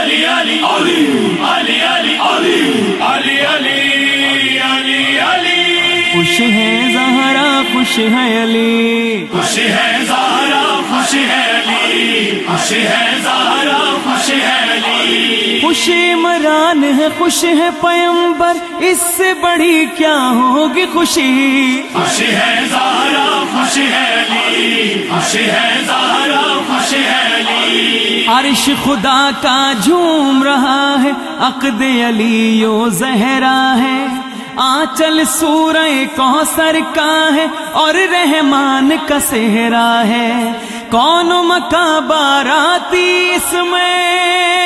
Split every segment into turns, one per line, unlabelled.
علی علی علی علی علی علی علی علی علی
خوش ہے زہرا خوش ہے علی،
خوش ہے زہرا خوش ہے علی، خوش ہے زہرا خوش ہے علی،
خوش عمران ہے خوش ہے پیمبر، اس سے بڑی کیا ہوگی خوشی،
خوش ہے زہرا خوش ہے علی، خوش ہے زہرا خوش ہے علی،
عرش خدا کا جھوم رہا ہے، عقد علی و زہرا ہے، آنچل سورہ کوثر کا ہے اور رحمان کا صحرا ہے، کون مکہ باراتی اس میں،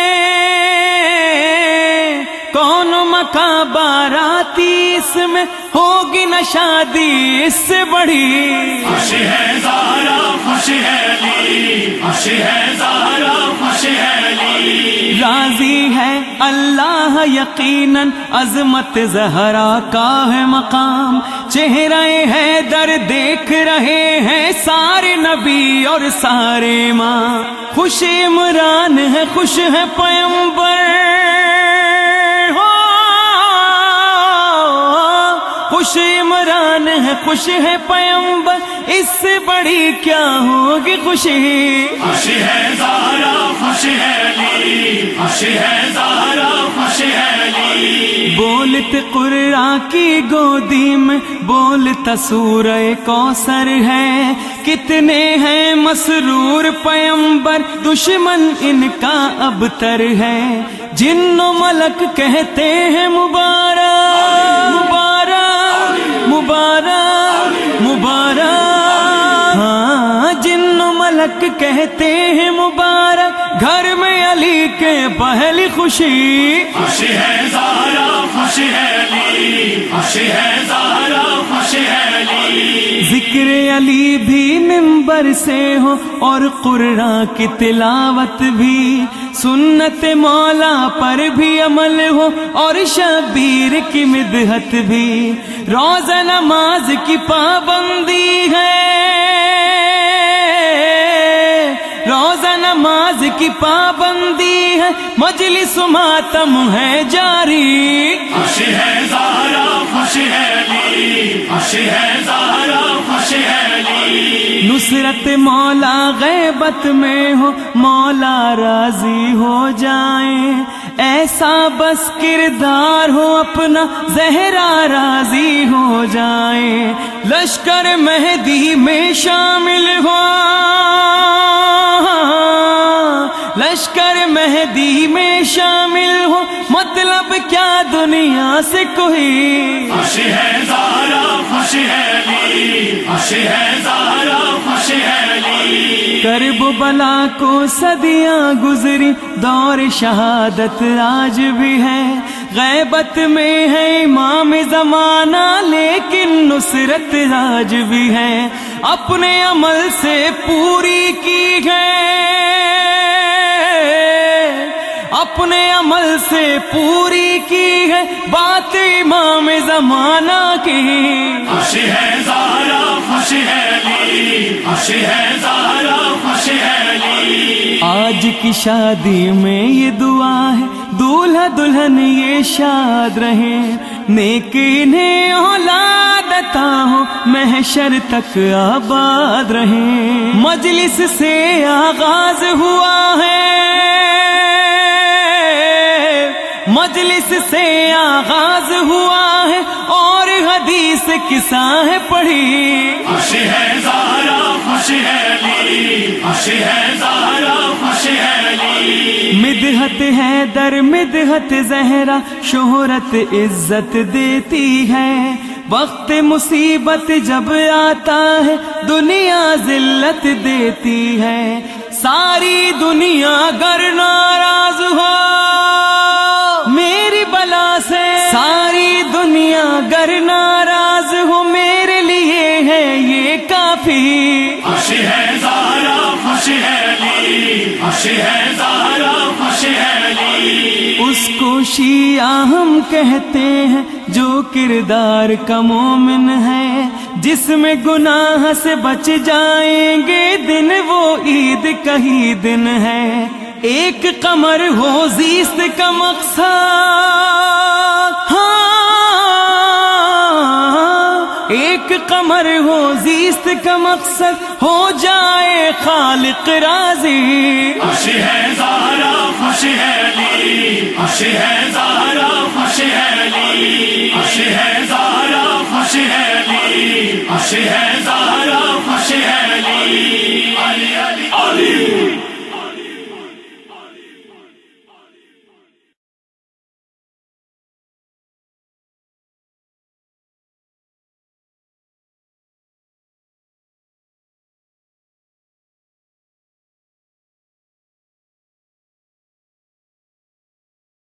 کون مکہ باراتی اس میں، ہوگی نہ شادی اس سے بڑی،
خوش ہے زہرا خوش ہے علی، خوش ہے زہرا خوش ہے علی،
راضی ہے اللہ یقیناً عظمت زہرا کا ہے مقام، چہرہ حیدر دیکھ رہے ہیں سارے نبی اور سارے ماں، خوش عمران ہے خوش ہے پیمبر، خوش عمران ہے خوش ہے پیمبر، اس سے بڑی کیا ہوگی خوشی،
خوش ہے زہرا خوش ہے علی، خوش ہے زہرا خوش ہے علی،
بولت قرہ کی گودی میں بولتا سورہ کوثر ہے، کتنے ہیں مسرور پیمبر، دشمن ان کا ابتر ہے، جن و ملک کہتے ہیں مبارک مبارک مبارک مبارک، ہاں جن و ملک کہتے ہیں مبارک، گھر میں علی کے پہلی خوشی،
خوش ہے زہرا خوش ہے علی، خوش ہے زہرا خوش ہے علی،
ذکر علی بھی منبر سے ہو اور قرآن کی تلاوت بھی، سنت مولا پر بھی عمل ہو اور شبیر کی مدحت بھی، روزہ نماز کی پابندی ہے، روزہ نماز کی پابندی ہے، مجلس ماتم ہے جاری،
خوش ہے زہرا خوش ہے علی، خوش ہے زہرا خوش ہے علی،
نصرت مولا غیبت میں ہو، مولا راضی ہو جائیں، ایسا بس کردار ہو اپنا زہرا راضی ہو جائیں، لشکر مہدی میں شامل ہو، لشکر مہدی میں شامل ہو، مطلب کیا دنیا سے کوئی،
خوش ہے زہرا خوش ہے علی، خوش ہے زہرا خوش ہے علی،
کرب بلا کو صدیاں گزری، دور شہادت آج بھی ہے، غیبت میں ہے امام زمانہ لیکن نصرت آج بھی ہے، اپنے عمل سے پوری کی ہے، اپنے عمل سے پوری کی ہے بات امام زمانہ کی،
خوش ہے زہرا خوش ہے علی، خوش ہے زہرا خوش ہے علی،
آج کی شادی میں یہ دعا ہے، دولہا دلہن یہ شاد رہیں، نیک انہیں اولاد عطا ہو، محشر تک آباد رہیں، مجلس سے آغاز ہوا ہے، مجلس سے آغاز ہوا ہے اور حدیث قصہ ہے پڑھی،
خوش ہے زہرا خوش ہے علی، خوش ہے زہرا خوش ہے علی،
مدحت ہے در مدحت زہرا، شہرت عزت دیتی ہے، وقت مصیبت جب آتا ہے دنیا ذلت دیتی ہے، ساری دنیا گر ناراض ہو میری بلا سے، ساری دنیا گر ناراض ہو میرے لیے ہے یہ کافی،
خوش ہے زہرا خوش ہے علی، خوش ہے زہرا خوش ہے علی،
اس کو شیعہ ہم کہتے ہیں جو کردار کا مومن ہے، جس میں گناہ سے بچ جائیں گے دن وہ عید کا ہی دن ہے، ایک قمر ہو زیست کا مقصد، ہاں ایک قمر ہو زیست کا مقصد، ہو جائے خالق راضی۔
خوش ہے زہرا خوش ہے علی، خوش ہے زہرا خوش ہے علی، خوش ہے زہرا خوش ہے علی، خوش ہے زہرا خوش ہے علی، علی علی علی